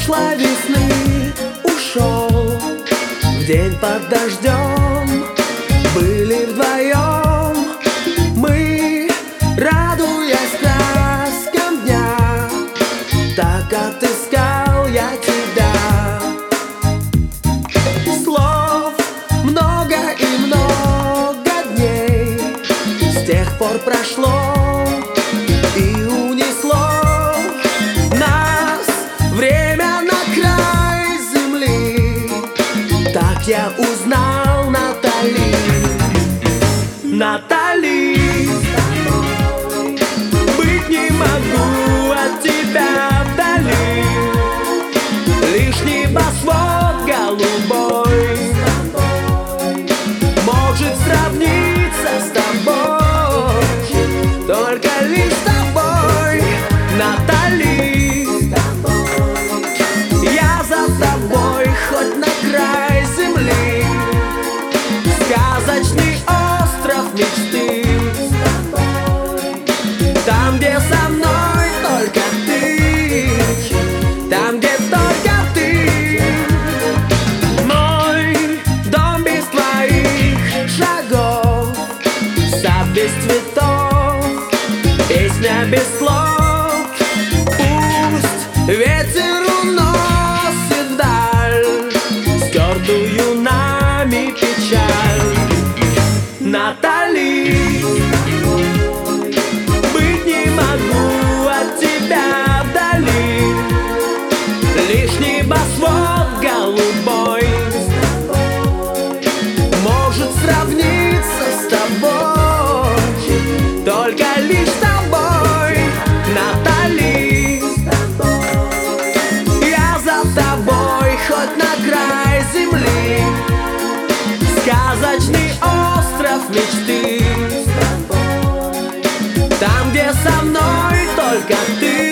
прошлой весны ушел в день под дождем. Были вдвоем мы, радуясь краскам дня. Так отыскал я тебя. Слов много и много дней с тех пор прошло и унесло нас время на край земли. Так я узнал Натали. Натали, быть не могу от тебя вдали. Лишь небосвод голубой может сравниться с тобой, только лишь с тобой, Натали. Я за тобой хоть на край земли, сказочный остров мечты. Там, где со мной только ты, там, где только ты. Мой дом без твоих шагов, сад без цветов, песня без слов. Пусть ветер уносит вдаль стертую нами печаль. Натали, быть не могу от тебя вдали. Лишь небосвод голубой может сравниться с тобой, только лишь с тобой, Натали. Я за тобой хоть на край земли, сказочный остров мечты. Там, где со мной только ты.